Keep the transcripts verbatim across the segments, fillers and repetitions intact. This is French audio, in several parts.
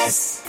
S.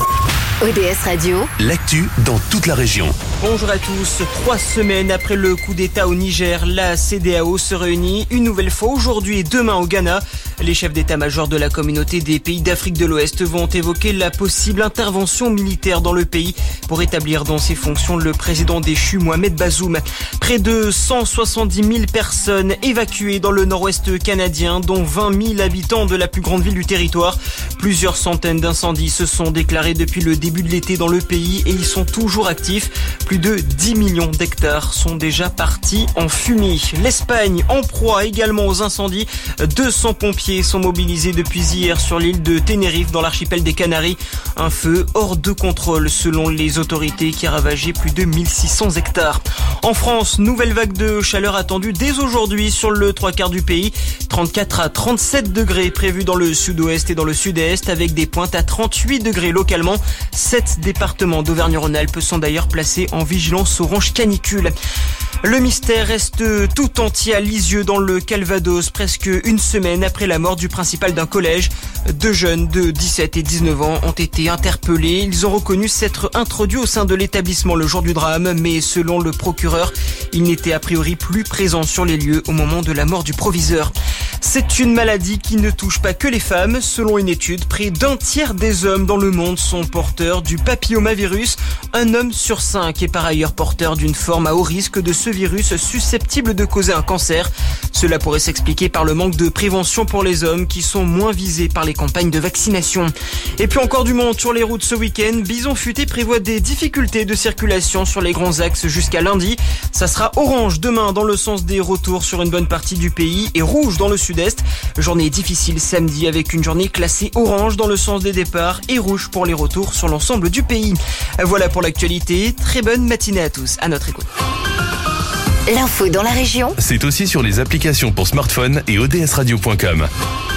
O D S Radio, l'actu dans toute la région. Bonjour à tous. Trois semaines après le coup d'État au Niger, la C D A O se réunit une nouvelle fois aujourd'hui et demain au Ghana. Les chefs d'état-major de la communauté des pays d'Afrique de l'Ouest vont évoquer la possible intervention militaire dans le pays pour établir dans ses fonctions le président déchu Mohamed Bazoum. Près de cent soixante-dix mille personnes évacuées dans le nord-ouest canadien, dont vingt mille habitants de la plus grande ville du territoire. Plusieurs centaines d'incendies se sont déclarés depuis le début de l'été dans le pays et ils sont toujours actifs. Plus de dix millions d'hectares sont déjà partis en fumée. L'Espagne en proie également aux incendies. deux cents pompiers sont mobilisés depuis hier sur l'île de Tenerife dans l'archipel des Canaries. Un feu hors de contrôle selon les autorités qui a ravagé plus de mille six cents hectares. En France, nouvelle vague de chaleur attendue dès aujourd'hui sur le trois quarts du pays. trente-quatre à trente-sept degrés prévus dans le sud-ouest et dans le sud-est avec des pointes à trente-huit degrés localement. Sept départements d'Auvergne-Rhône-Alpes sont d'ailleurs placés en vigilance orange canicule. Le mystère reste tout entier à Lisieux dans le Calvados, presque une semaine après la mort du principal d'un collège. Deux jeunes de dix-sept et dix-neuf ans ont été interpellés. Ils ont reconnu s'être introduits au sein de l'établissement le jour du drame, mais selon le procureur, ils n'étaient a priori plus présents sur les lieux au moment de la mort du proviseur. C'est une maladie qui ne touche pas que les femmes. Selon une étude, près d'un tiers des hommes dans le monde sont porteurs du papillomavirus. Un homme sur cinq est par ailleurs porteur d'une forme à haut risque de ce virus susceptible de causer un cancer. Cela pourrait s'expliquer par le manque de prévention pour les hommes qui sont moins visés par les campagnes de vaccination. Et puis encore du monde sur les routes ce week-end. Bison Futé prévoit des difficultés de circulation sur les grands axes jusqu'à lundi. Ça sera orange demain dans le sens des retours sur une bonne partie du pays et rouge dans le sud-est. Journée difficile samedi avec une journée classée orange dans le sens des départs et rouge pour les retours sur l'ensemble du pays. Voilà pour l'actualité. Très bonne matinée à tous. À notre écoute. L'info dans la région, C'est aussi sur les applications pour smartphone et O D S radio point com.